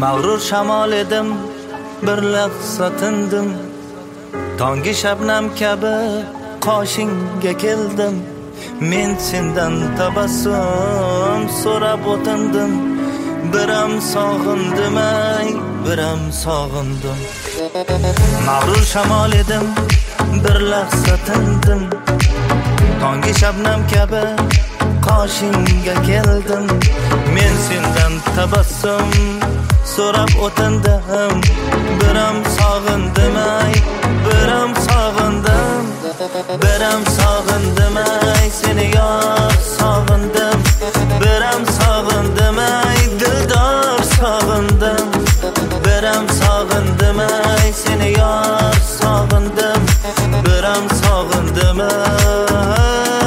mag'rur shamol edim, bir lahza tindim. Tongi shabnam kabi qoshingga keldim. Men sendan tabassum so'rab o'tindim. Biram sog'indim, ay, biram sog'indim. Mag'rur shamol edim, bir lahza tindim. Tongi shabnam kabi qoshingga keldim. Men sendan tabassum so'rab o'tindim. Biram sog'indim, ay, biram sog'indim. Biram sog'indim, ay, seni yor sog'indim. Biram sog'indim, ay, dildor sog'indim. Biram sog'indim, ay, seni yor sog'indim. Biram sog'indim, ay.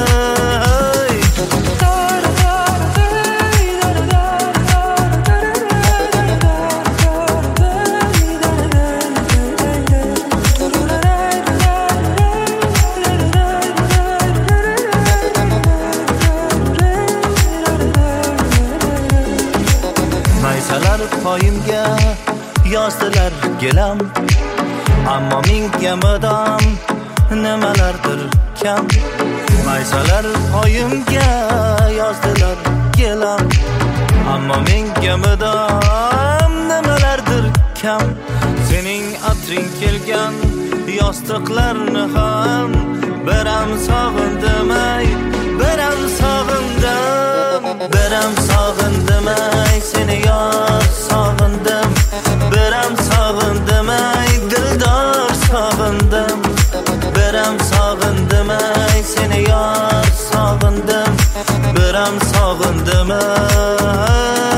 Maysalar poyimga yozdilar gilam, ammo menga mudom nimalardir kam. Maysalar poyimga yozdilar gilam, ammo menga mudom nimalardir kam. Sening atring kelgan yostiqlarni ham biram sog'indim, ay, biram sog'indim. Biram sog'indim, ay, seni yor sog'indim. Biram sog'indim, ay, dildor sog'indim. Biram sog'indim, ay, seni yor sog'indim. Biram sog'indim, ay.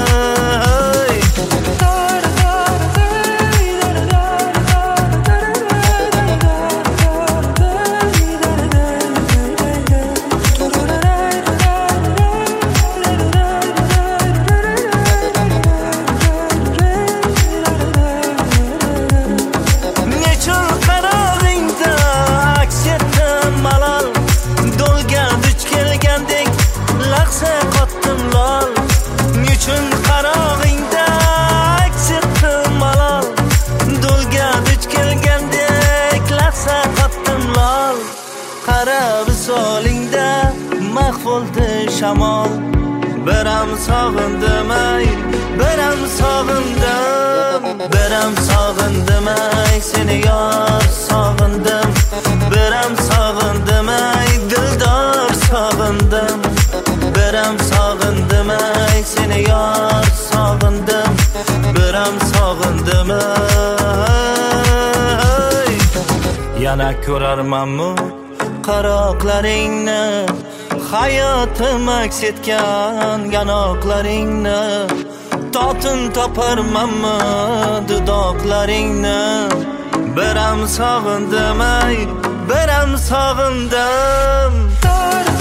Shamol, biram sog'indim, ay, biram sog'indim. Biram sog'indim, ay, seni yor sog'indim. Biram sog'indim, ay, dildor sog'indim. Biram sog'indim, ay, seni yor sog'indim. Biram sog'indim, ay. Yana ko'rarmanmi qaroqlaringni, hayotim aks etgan yanoqlaringni. Totin toparmanmi dudoqlaringni. Biram sog'indim, ay, biram sog'indim.